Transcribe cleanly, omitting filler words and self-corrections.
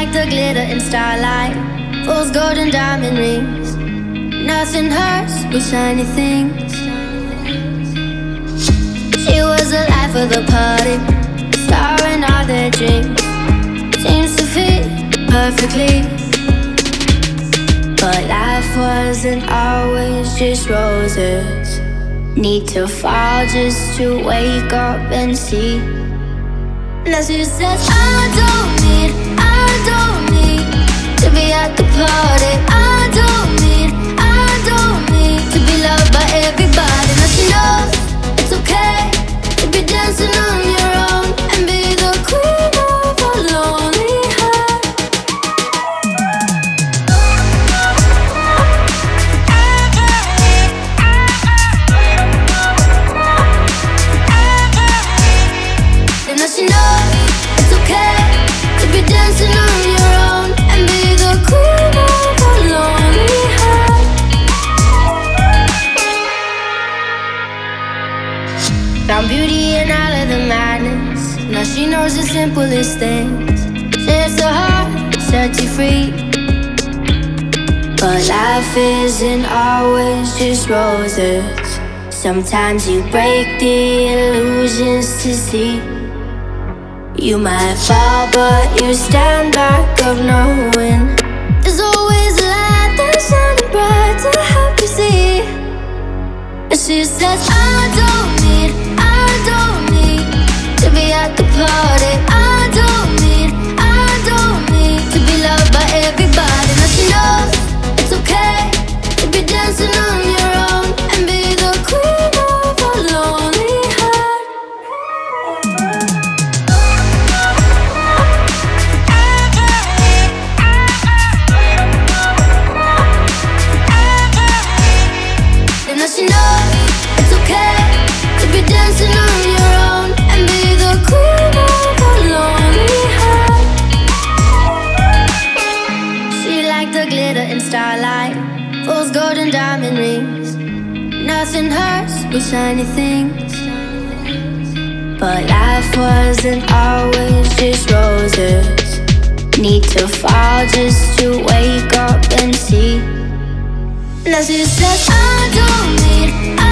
like the glitter in starlight, fool's golden diamond rings. Nothing hurts but shiny things. She was the life of the party, star in all their dreams. Seems to fit perfectly, but life wasn't always just roses. Need to fall just to wake up and see. Now she says I don't need to be at the party. I don't need to be loved by everybody. Now she knows it's okay to be dancing on your own and be the queen of a lonely heart. And now she knows it's okay to be dancing on your own and be the queen of a lonely heart. Found beauty in all of the madness. Now she knows the simplest things. Sets the heart, sets you free. But life isn't always just roses. Sometimes you break the illusions to see. You might fall, but you stand back up knowing there's always a light that's shining bright to help you see. And she says I don't need to be at the party. I don't need to be loved by everybody. Now she knows it's okay to be dancing on your own and be the queen of a lonely heart. And now she knows it's okay to be dancing on your own and be the queen of a lonely heart. She like the glitter in starlight, fool's golden diamond rings. Nothing hurts but shiny things. But life wasn't always just roses. Need to fall just to wake up and see. Now she says I don't need